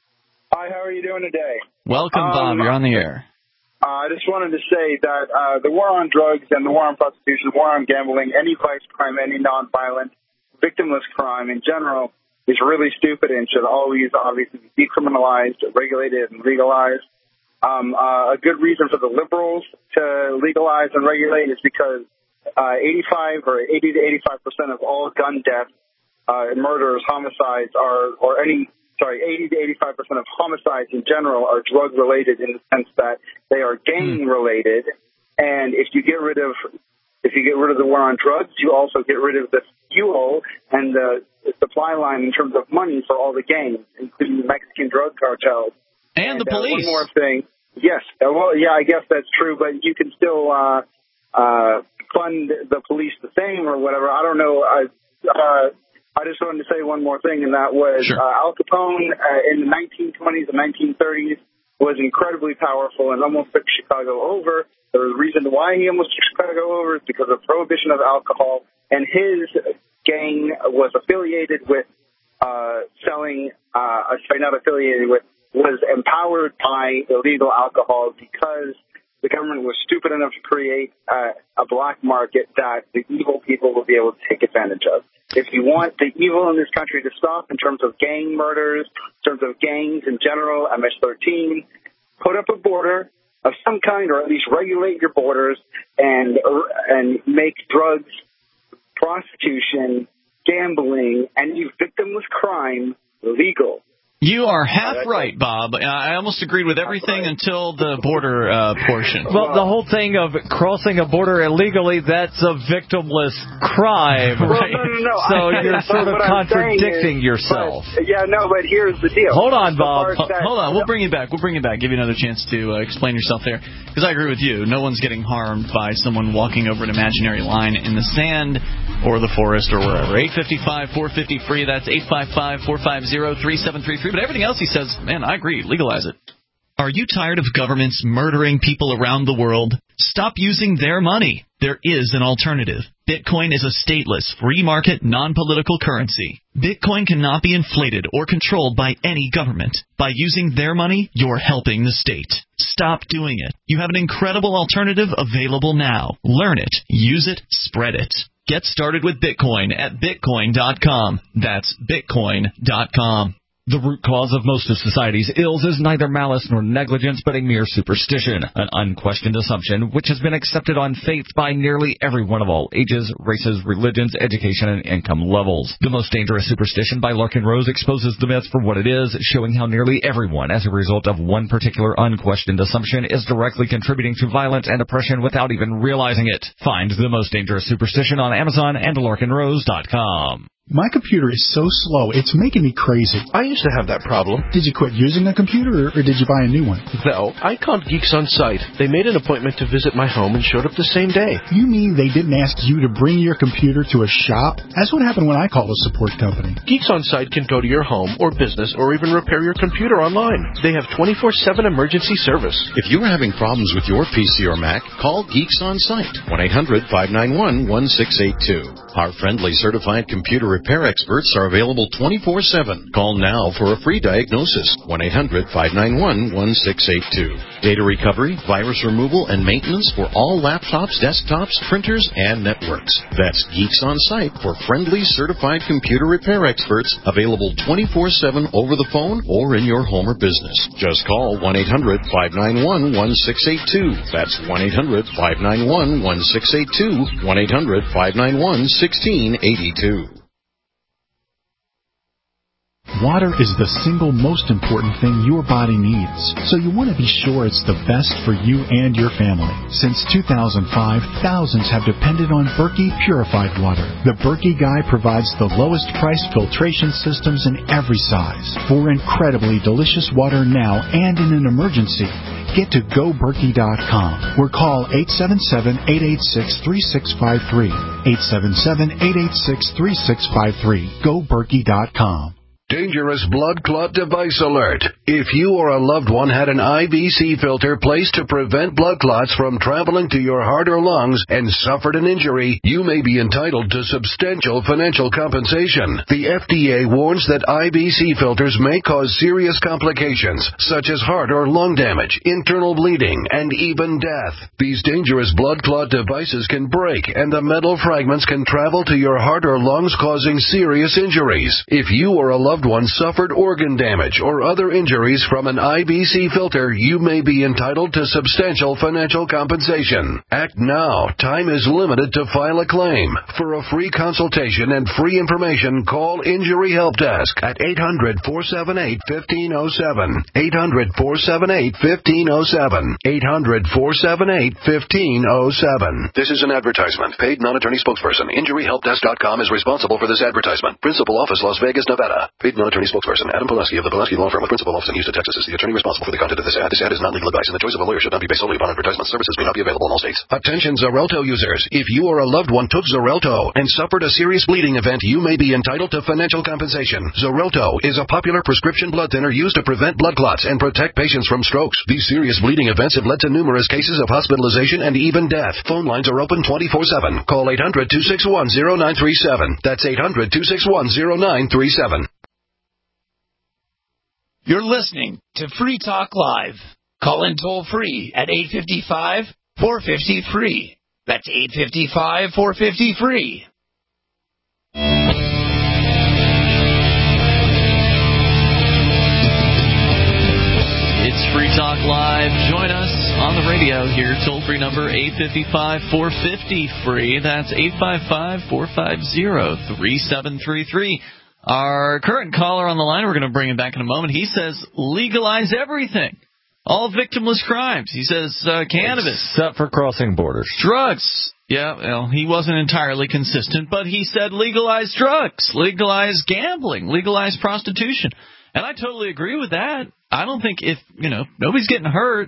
Hi, how are you doing today? Welcome, um, Bob. You're on the air. Uh, I just wanted to say that uh, the war on drugs and the war on prostitution, the war on gambling, any vice crime, any nonviolent, victimless crime in general is really stupid and should always obviously be decriminalized, regulated, and legalized. Um, uh, a good reason for the liberals to legalize and regulate is because uh, eighty-five or eighty to eighty-five percent of all gun deaths, uh, murders, homicides are, or any, sorry, eighty to eighty-five percent of homicides in general are drug related in the sense that they are gang related. And if you get rid of If you get rid of the war on drugs, you also get rid of the fuel and the, the supply line in terms of money for all the gangs, including the Mexican drug cartels. And, and the police. Uh, one more thing. Yes. Uh, well, yeah, I guess that's true, but you can still uh, uh, fund the police the same or whatever. I don't know. I, uh, I just wanted to say one more thing, and that was sure. uh, Al Capone uh, in the nineteen twenties and nineteen thirties was incredibly powerful and almost took Chicago over. The reason why he almost took Chicago over is because of prohibition of alcohol, and his gang was affiliated with uh, selling, uh, sorry, not affiliated with, was empowered by illegal alcohol because the government was stupid enough to create uh, a black market that the evil people will be able to take advantage of. If you want the evil in this country to stop in terms of gang murders, in terms of gangs in general, M S thirteen, put up a border of some kind, or at least regulate your borders and and make drugs, prostitution, gambling, and victimless crime legal. You are half right, Bob. I almost agreed with everything until the border uh, portion. Well, the whole thing of crossing a border illegally, that's a victimless crime. Well, right? no, no, no. So I, you're sort of contradicting is, yourself. But, yeah, no, but here's the deal. Hold on, Bob. That, Hold on. We'll bring you back. We'll bring you back. Give you another chance to uh, explain yourself there. Because I agree with you. No one's getting harmed by someone walking over an imaginary line in the sand or the forest or wherever. eight five five, four five zero, free. That's eight five five, four five zero, three seven three three. But everything else he says, man, I agree. Legalize it. Are you tired of governments murdering people around the world? Stop using their money. There is an alternative. Bitcoin is a stateless, free market, non-political currency. Bitcoin cannot be inflated or controlled by any government. By using their money, you're helping the state. Stop doing it. You have an incredible alternative available now. Learn it, use it, spread it. Get started with Bitcoin at bitcoin dot com. That's bitcoin dot com. The root cause of most of society's ills is neither malice nor negligence, but a mere superstition, an unquestioned assumption which has been accepted on faith by nearly everyone of all ages, races, religions, education, and income levels. The Most Dangerous Superstition by Larkin Rose exposes the myth for what it is, showing how nearly everyone, as a result of one particular unquestioned assumption, is directly contributing to violence and oppression without even realizing it. Find The Most Dangerous Superstition on Amazon and larkin rose dot com. My computer is so slow, it's making me crazy. I used to have that problem. Did you quit using a computer, or did you buy a new one? No, I called Geeks On Site. They made an appointment to visit my home and showed up the same day. You mean they didn't ask you to bring your computer to a shop? That's what happened when I called a support company. Geeks On Site can go to your home or business or even repair your computer online. They have twenty-four seven emergency service. If you are having problems with your P C or Mac, call Geeks On Site, one eight hundred, five nine one, one six eight two. Our friendly certified computer repair experts are available twenty-four seven. Call now for a free diagnosis. one eight hundred five nine one one six eight two. Data recovery, virus removal, and maintenance for all laptops, desktops, printers, and networks. That's Geeks On Site for friendly certified computer repair experts, available twenty-four seven over the phone or in your home or business. Just call one eight hundred five nine one one six eight two. That's one eight hundred five nine one one six eight two. one eight hundred five nine one one six eight two. Water is the single most important thing your body needs, so you want to be sure it's the best for you and your family. Since two thousand five, thousands have depended on Berkey purified water. The Berkey Guy provides the lowest priced filtration systems in every size for incredibly delicious water now and in an emergency. Get to go berkey dot com or call eight seven seven, eight eight six, three six five three. eight seven seven, eight eight six, three six five three. go berkey dot com. Dangerous blood clot device alert. If you or a loved one had an I V C filter placed to prevent blood clots from traveling to your heart or lungs and suffered an injury, you may be entitled to substantial financial compensation. The F D A warns that I V C filters may cause serious complications, such as heart or lung damage, internal bleeding, and even death. These dangerous blood clot devices can break, and the metal fragments can travel to your heart or lungs, causing serious injuries. If you or a loved one suffered organ damage or other injuries from an I V C filter, you may be entitled to substantial financial compensation. Act now. Time is limited to file a claim. For a free consultation and free information, call Injury Help Desk at eight hundred, four seven eight, one five zero seven. eight hundred, four seven eight, one five zero seven. eight hundred, four seven eight, one five zero seven. This is an advertisement. Paid non-attorney spokesperson. Injury Help Desk dot com is responsible for this advertisement. Principal office, Las Vegas, Nevada. Paid non-attorney spokesperson Adam Pulaski of the Pulaski Law Firm with principal office in Houston, Texas is the attorney responsible for the content of this ad. This ad is not legal advice, and the choice of a lawyer should not be based solely upon advertisement. Services may not be available in all states. Attention Xarelto users. If you or a loved one took Xarelto and suffered a serious bleeding event, you may be entitled to financial compensation. Xarelto is a popular prescription blood thinner used to prevent blood clots and protect patients from strokes. These serious bleeding events have led to numerous cases of hospitalization and even death. Phone lines are open twenty-four seven. Call eight hundred, two six one, zero nine three seven. That's eight hundred, two six one, zero nine three seven. You're listening to Free Talk Live. Call in toll free at eight five five, four five zero, free. That's eight five five, four five zero, free. It's Free Talk Live. Join us on the radio here. Toll-free number eight five five, four five zero, free. That's eight five five, four five zero, three seven three three. Our current caller on the line, we're going to bring him back in a moment. He says legalize everything. All victimless crimes. He says uh, cannabis. Except for crossing borders. Drugs. Yeah, well, he wasn't entirely consistent, but he said legalize drugs, legalize gambling, legalize prostitution. And I totally agree with that. I don't think if, you know, nobody's getting hurt,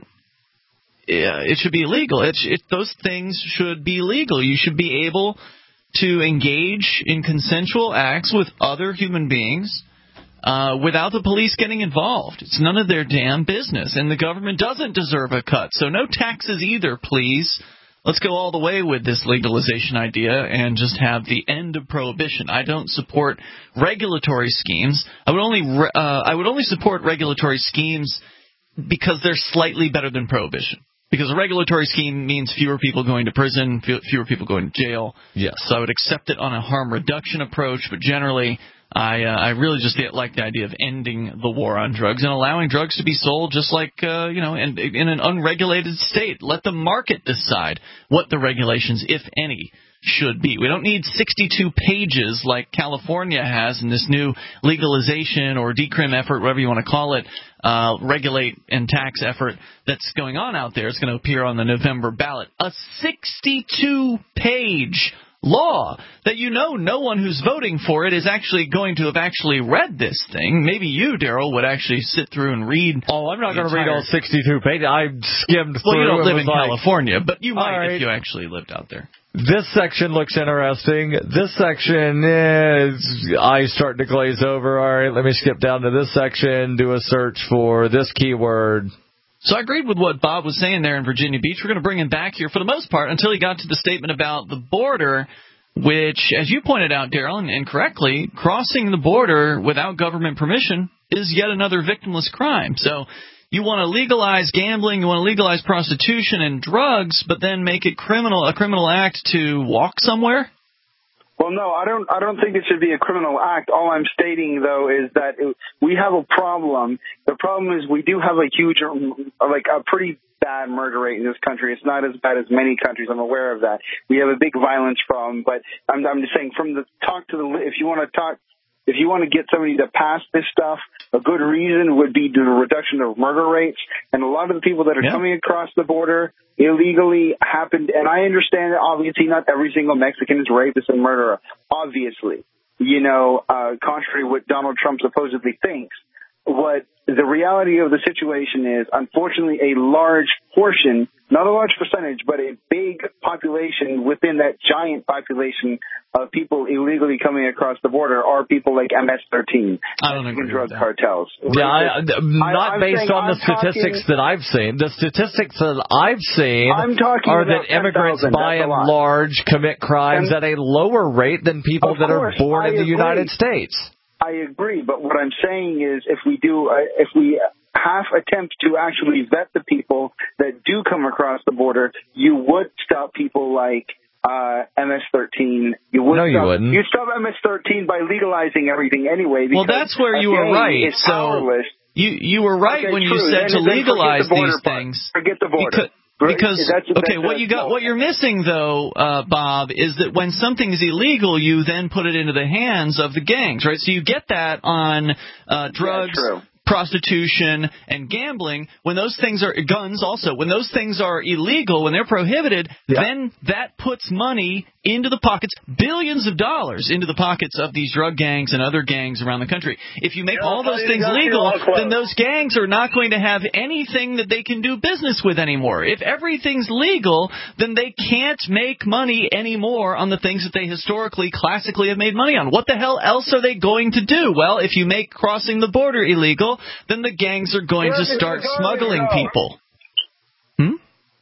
yeah, it should be illegal. It, it, those things should be legal. You should be able to engage in consensual acts with other human beings uh, without the police getting involved. It's none of their damn business, and the government doesn't deserve a cut. So no taxes either, please. Let's go all the way with this legalization idea and just have the end of prohibition. I don't support regulatory schemes. I would only re- uh, I would only support regulatory schemes because they're slightly better than prohibition. Because a regulatory scheme means fewer people going to prison, fewer people going to jail. Yes. So I would accept it on a harm reduction approach, but generally I uh, I really just like the idea of ending the war on drugs and allowing drugs to be sold just like, uh, you know, in, in an unregulated state. Let the market decide what the regulations, if any, should be. We don't need sixty-two pages like California has in this new legalization or decrim effort, whatever you want to call it, uh, regulate and tax effort that's going on out there. It's going to appear on the November ballot. A sixty-two page law that you know no one who's voting for it is actually going to have actually read this thing. Maybe you, Daryl, would actually sit through and read. Oh, I'm not going to read all sixty-two pages. I skimmed well, through. Well, you don't live in like, California, but you might right. if you actually lived out there. This section looks interesting. This section is, I start to glaze over. All right, let me skip down to this section, do a search for this keyword. So I agreed with what Bob was saying there in Virginia Beach. We're going to bring him back here for the most part until he got to the statement about the border. which, as you pointed out, Daryl, and, and correctly, crossing the border without government permission is yet another victimless crime. So you want to legalize gambling, you want to legalize prostitution and drugs, but then make it criminal a criminal act to walk somewhere? Well, no, I don't. I don't think it should be a criminal act. All I'm stating, though, is that it, we have a problem. The problem is we do have a huge, like a pretty bad murder rate in this country. It's not as bad as many countries. I'm aware of that. We have a big violence problem. But I'm, I'm just saying, from the talk to the, if you want to talk. If you want to get somebody to pass this stuff, a good reason would be the reduction of murder rates. And a lot of the people that are yeah. coming across the border illegally happened. And I understand that obviously not every single Mexican is rapist and murderer. Obviously, you know, uh, contrary to what Donald Trump supposedly thinks. What the reality of the situation is, unfortunately, a large portion, not a large percentage, but a big population within that giant population of people illegally coming across the border are people like M S thirteen. I don't agree drug with that. cartels. Yeah, I, not I, based on I'm the statistics talking, that I've seen. The statistics that I've seen I'm talking are about that immigrants, ten thousand, by and large, commit crimes and, at a lower rate than people that course, are born I in the agree. United States. I agree, but what I'm saying is if we do, uh, if we half attempt to actually vet the people that do come across the border, you would stop people like uh, M S thirteen. You would no, stop, you wouldn't. You'd stop M S thirteen by legalizing everything anyway. Well, that's where you were right. It's so powerless. You you were right okay, when true. you said then, to then legalize forget the border these part. things. Forget the border. Because, Because that's, okay, that's, what you got, what you're missing though, uh, Bob, is that when something is illegal, you then put it into the hands of the gangs, right? So you get that on uh, drugs, prostitution, and gambling. When those things are guns, also when those things are illegal, when they're prohibited, yeah. then that puts money into the pockets, billions of dollars into the pockets of these drug gangs and other gangs around the country. If you make yeah, all those things legal, then those gangs are not going to have anything that they can do business with anymore. If everything's legal, then they can't make money anymore on the things that they historically, classically have made money on. What the hell else are they going to do? Well, if you make crossing the border illegal, then the gangs are going Where to start smuggling go? people. Hmm?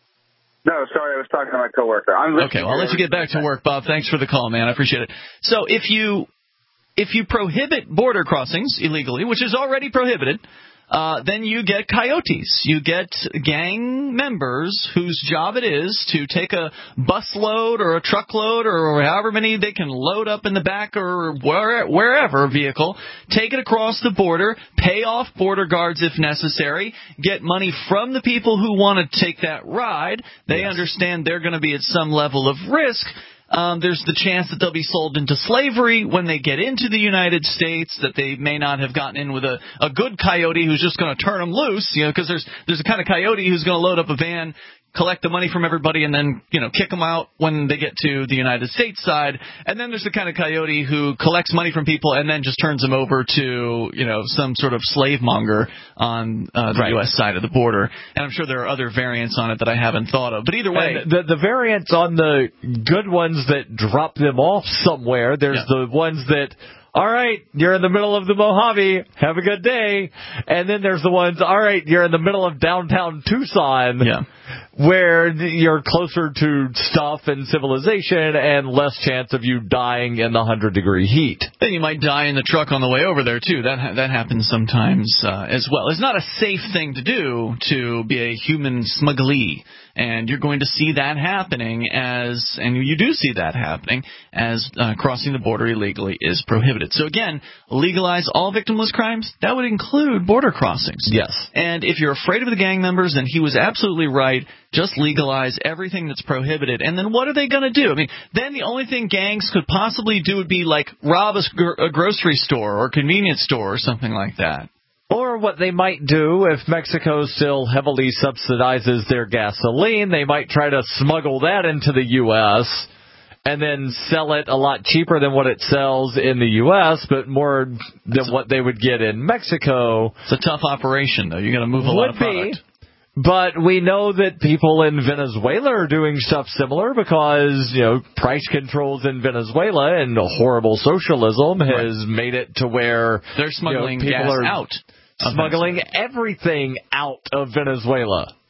No, sorry, I was talking to my coworker. I'm okay, well, I'll let you get back to work, Bob. Thanks for the call, man. I appreciate it. So if you if you prohibit border crossings illegally, which is already prohibited, uh, then you get coyotes. You get gang members whose job it is to take a busload or a truckload or however many they can load up in the back or where, wherever vehicle, take it across the border, pay off border guards if necessary, get money from the people who want to take that ride. They yes. understand they're going to be at some level of risk. Um, there's the chance that they'll be sold into slavery when they get into the United States, that they may not have gotten in with a, a good coyote who's just going to turn them loose, you know, because there's there's a kind of coyote who's going to load up a van, collect the money from everybody, and then, you know, kick them out when they get to the United States side. And then there's the kind of coyote who collects money from people and then just turns them over to, you know, some sort of slave monger on uh, the right. U S side of the border. And I'm sure there are other variants on it that I haven't thought of. But either way, and the the variants on the good ones that drop them off somewhere, there's yeah. the ones that, all right, you're in the middle of the Mojave, have a good day. And then there's the ones, all right, you're in the middle of downtown Tucson, yeah. where you're closer to stuff and civilization and less chance of you dying in the one hundred degree heat. Then you might die in the truck on the way over there, too. That ha- that happens sometimes uh, as well. It's not a safe thing to do to be a human smugglee. And you're going to see that happening as, and you do see that happening as uh, crossing the border illegally is prohibited. So again, legalize all victimless crimes. That would include border crossings. Yes. And if you're afraid of the gang members, then he was absolutely right. Just legalize everything that's prohibited. And then what are they going to do? I mean, then the only thing gangs could possibly do would be like rob a, a grocery store or convenience store or something like that. Or what they might do, if Mexico still heavily subsidizes their gasoline, they might try to smuggle that into the U S and then sell it a lot cheaper than what it sells in the U S, but more than That's what they would get in Mexico. It's a tough operation, though. You're going to move a would lot of product. Be. But we know that people in Venezuela are doing stuff similar because, you know, price controls in Venezuela and horrible socialism has right. made it to where they're smuggling you know, people gas are out. Smuggling everything out of Venezuela.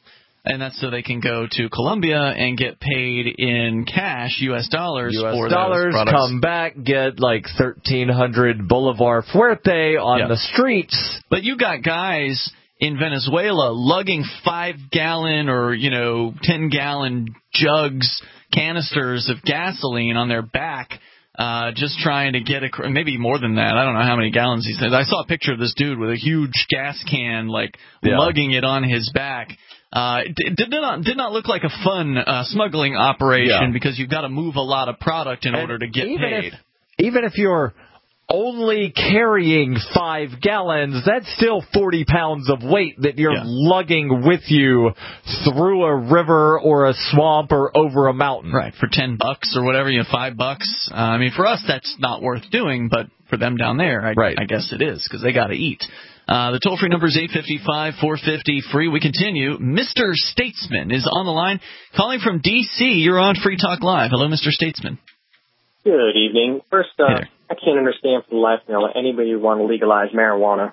And that's so they can go to Colombia and get paid in cash, U S dollars, U S for dollars, those products. come back, get like thirteen hundred Bolivar Fuerte on Yeah. the streets. But you got guys in Venezuela lugging five-gallon or, you know, ten-gallon jugs, canisters of gasoline on their back, uh, just trying to get a, maybe more than that. I don't know how many gallons he said. I saw a picture of this dude with a huge gas can, like, Yeah. lugging it on his back. Uh, it did not did not look like a fun uh, smuggling operation Yeah. because you've got to move a lot of product in And order to get even paid. If, even if you're only carrying five gallons, that's still forty pounds of weight that you're Yeah. lugging with you through a river or a swamp or over a mountain. Right, for ten bucks or whatever, you know, five bucks. Uh, I mean, for us, that's not worth doing, but for them down there, I, right. I guess it is, because they got to eat. Uh, the toll-free number is eight five five, four five zero, free. We continue. Mister Statesman is on the line, calling from D C You're on Free Talk Live. Hello, Mister Statesman. Good evening. First, uh, I can't understand for the life of me why anybody would want to legalize marijuana.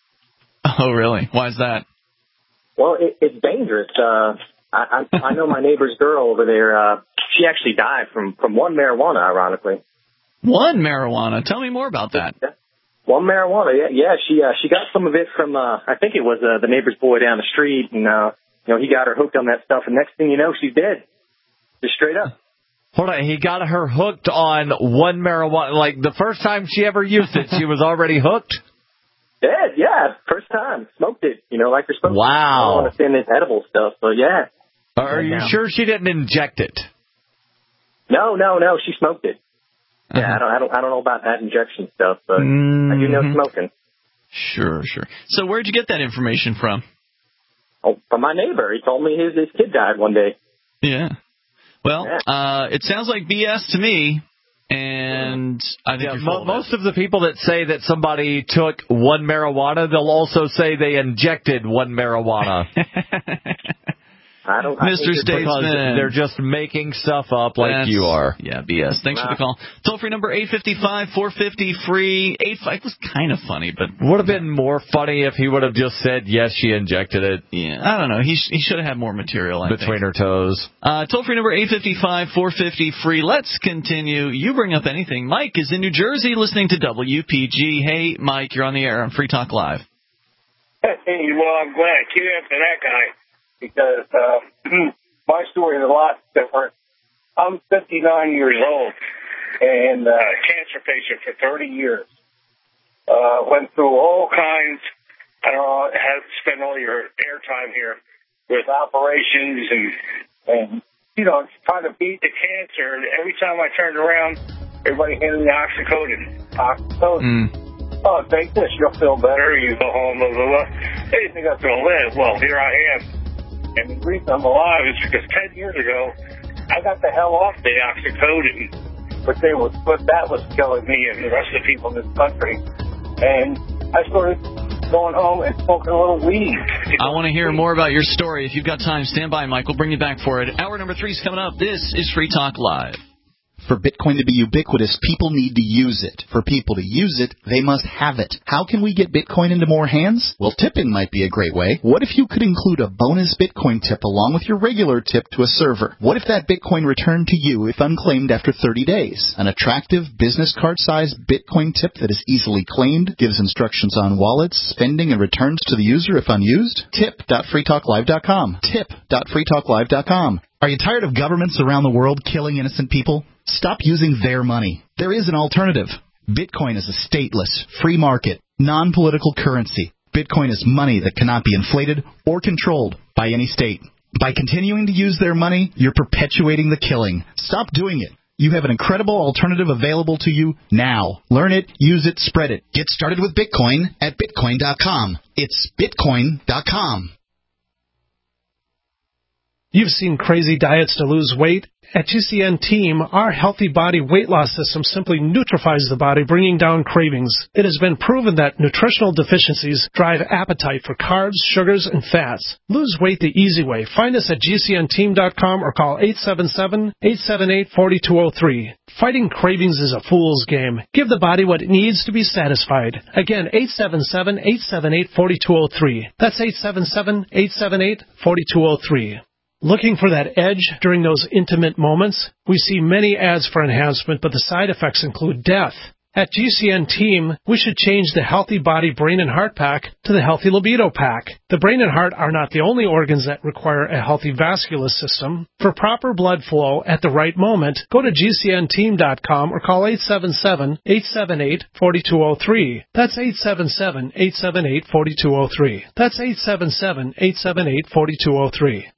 Oh, really? Why is that? Well, it, it's dangerous. Uh, I, I, I know my neighbor's girl over there. Uh, she actually died from, from one marijuana, ironically. One marijuana? Tell me more about that. One marijuana, yeah. Yeah, she uh, she got some of it from, uh, I think it was uh, the neighbor's boy down the street, and uh, you know he got her hooked on that stuff, and next thing you know, she's dead. Just straight up. Hold on, he got her hooked on one marijuana. Like, the first time she ever used it, she was already hooked? Dead, yeah. First time. Smoked it, you know, like you're supposed Wow. to. I don't understand this edible stuff, but yeah. Are you now. sure she didn't inject it? No, no, no, she smoked it. Uh-huh. Yeah, I don't, I don't, I don't know about that injection stuff, but mm-hmm. I do know smoking. Sure, sure. So where'd you get that information from? Oh, from my neighbor. He told me his his kid died one day. Yeah. Well, uh, it sounds like B S to me, and I think yeah, you're mo- full of most of the people that say that somebody took one marijuana, they'll also say they injected one marijuana. I don't, Mister I Statesman. They're just making stuff up like That's, you are. Yeah, B S. Thanks nah. for the call. Toll-free number eight five five, four five zero, free. eight five was kind of funny, but... Would have been more funny if he would have just said, yes, she injected it. Yeah, I don't know. He sh- he should have had more material, I Between think. her toes. Uh, toll-free number eight five five, four five zero, free. Let's continue. You bring up anything. Mike is in New Jersey listening to W P G. Hey, Mike, you're on the air on Free Talk Live. Hey, well, I'm glad. Cue after that guy, because... Uh, my story is a lot different. I'm fifty-nine years old and uh, cancer patient for thirty years. Uh, went through all kinds. I don't know, had to spend all your airtime here with operations and, and, you know, trying to beat the cancer. And every time I turned around, everybody handed me oxycodone. Oxycodone. Mm. Oh, take this. You'll feel better. You go home, blah, blah, blah. Hey, you think I'm going to live? Well, here I am. And the reason I'm alive is because ten years ago, I got the hell off the oxycodone, but they was, but that was killing me and the rest of the people in this country. And I started going home and smoking a little weed. I want to hear more about your story. If you've got time, stand by, Mike. We'll bring you back for it. Hour number three is coming up. This is Free Talk Live. For Bitcoin to be ubiquitous, people need to use it. For people to use it, they must have it. How can we get Bitcoin into more hands? Well, tipping might be a great way. What if you could include a bonus Bitcoin tip along with your regular tip to a server? What if that Bitcoin returned to you if unclaimed after thirty days? An attractive business card-sized Bitcoin tip that is easily claimed, gives instructions on wallets, spending, and returns to the user if unused? tip dot free talk live dot com. tip dot free talk live dot com. Are you tired of governments around the world killing innocent people? Stop using their money. There is an alternative. Bitcoin is a stateless, free market, non-political currency. Bitcoin is money that cannot be inflated or controlled by any state. By continuing to use their money, you're perpetuating the killing. Stop doing it. You have an incredible alternative available to you now. Learn it, use it, spread it. Get started with Bitcoin at bitcoin dot com. It's bitcoin dot com. You've seen crazy diets to lose weight. At G C N Team, our healthy body weight loss system simply neutralizes the body, bringing down cravings. It has been proven that nutritional deficiencies drive appetite for carbs, sugars, and fats. Lose weight the easy way. Find us at G C N team dot com or call eight seven seven, eight seven eight, four two zero three. Fighting cravings is a fool's game. Give the body what it needs to be satisfied. Again, eight seven seven, eight seven eight, four two zero three. That's eight seven seven, eight seven eight, four two zero three. Looking for that edge during those intimate moments? We see many ads for enhancement, but the side effects include death. At G C N Team, we should change the Healthy Body Brain and Heart Pack to the Healthy Libido Pack. The brain and heart are not the only organs that require a healthy vascular system. For proper blood flow at the right moment, go to G C N team dot com or call eight seven seven, eight seven eight, four two zero three. That's eight seven seven, eight seven eight, four two zero three. That's eight seven seven, eight seven eight, four two zero three.